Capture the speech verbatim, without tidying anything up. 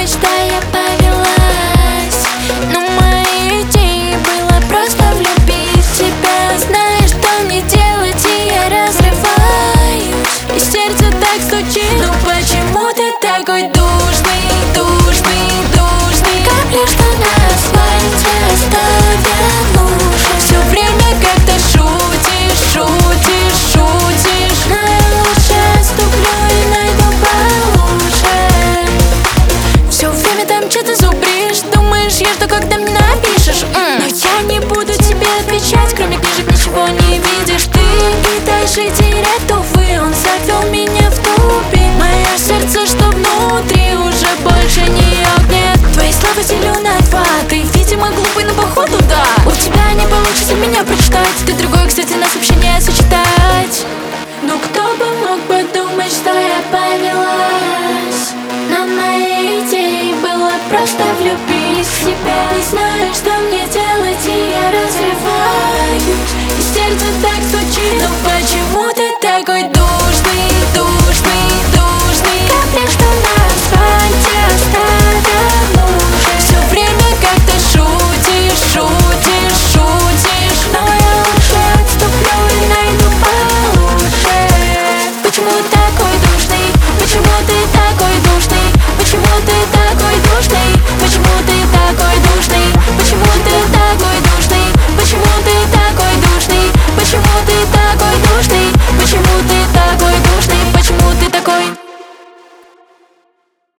подумать, что я повелась. Но моей идеей было просто влюбить в тебя. Знаешь, что мне делать, и я разрываюсь, и сердце так стучит. Ну почему ты такой душный, душный, душный? Капли, что на асфальте оставят лужи. Все время как-то шутишь, шутишь, шутишь. Но я лучше ступлю и найду получше. Все время там что-то зубришь. Думаешь, я жду, когда мне напишешь. mm. Но я не буду тебе отвечать. Кроме книжек ничего не видишь ты. И дальше терять, увы, он завел меня в тупик. Мое сердце, что внутри, уже больше не огнет. Твои слова делю на два. Ты, видимо, глупый, но походу да. У тебя не получится меня прочитать. Ты другой, кстати, на сообщение сочетать. Ну кто бы мог подумать, что я повелась. Но моей идеей было просто влюбить в тебя. Не знаю, что мне делать, и я разрываюсь, и сердце так стучит. Ну почему ты такой